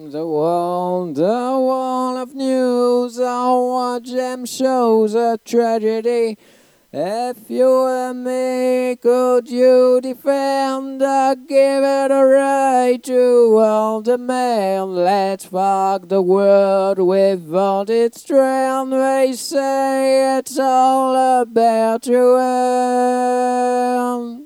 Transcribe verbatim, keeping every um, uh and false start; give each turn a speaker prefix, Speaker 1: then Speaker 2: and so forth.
Speaker 1: The world, the wall of news, I watch them shows a tragedy. If you were me, could you defend or give it a right to all the man? Let's fuck the world with all its strength. They say it's all about to end.